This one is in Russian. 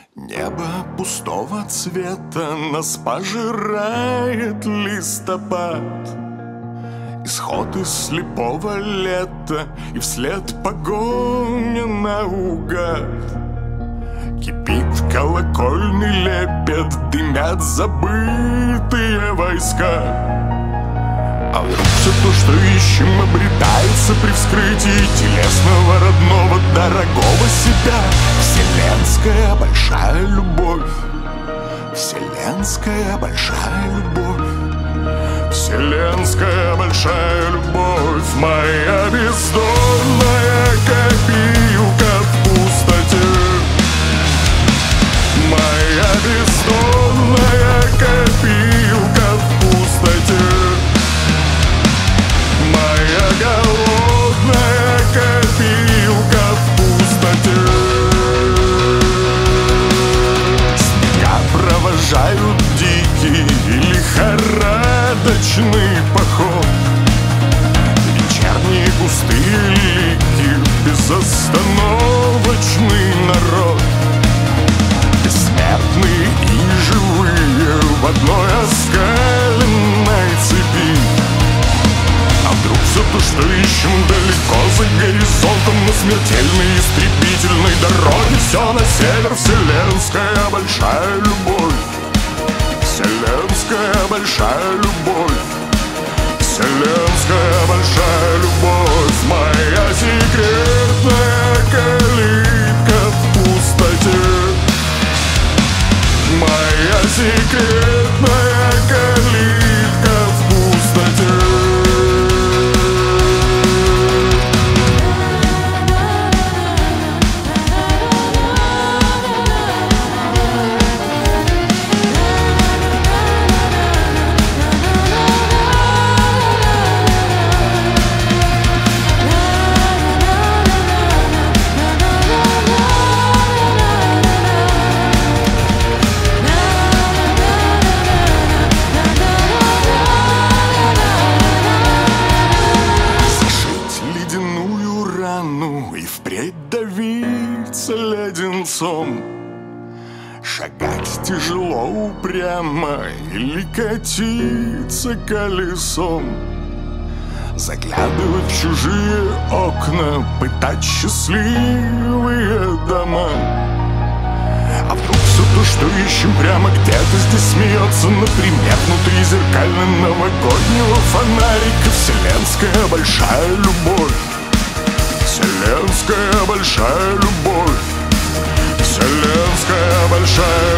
Небо пустого цвета нас пожирает листопад. Исход из слепого лета и вслед погоня наугад. Кипит колокольный лепет, дымят забытые войска. А вдруг все то, что ищем, обретается при вскрытии телесного, родного, дорогого себя? Вселенская большая любовь, вселенская большая любовь, вселенская большая любовь, моя бездонная копилка в пустоте, моя бездонная копилка в пустоте, моя голодная копилка в пустоте. Снега провожают дикий и лихорадочный поход. Вечерние густые лики, безостановочный народ. Бессмертные и живые в одной оскаленной цепи. А вдруг все то, что ищем далеко за горизонтом, на смертельной истребительной дороге? Все на север, вселенская большая любовь, вселенская большая любовь, вселенская большая любовь, моя секретная калитка в пустоте, моя секретная калитка в пустоте. И впредь давиться леденцом, шагать тяжело, упрямо или катиться колесом, заглядывать в чужие окна, пытать счастливые дома. А вдруг все то, что ищем, прямо где-то здесь смеется, например, внутри зеркально новогоднего фонарика? Вселенская большая любовь, вселенская большая любовь, вселенская большая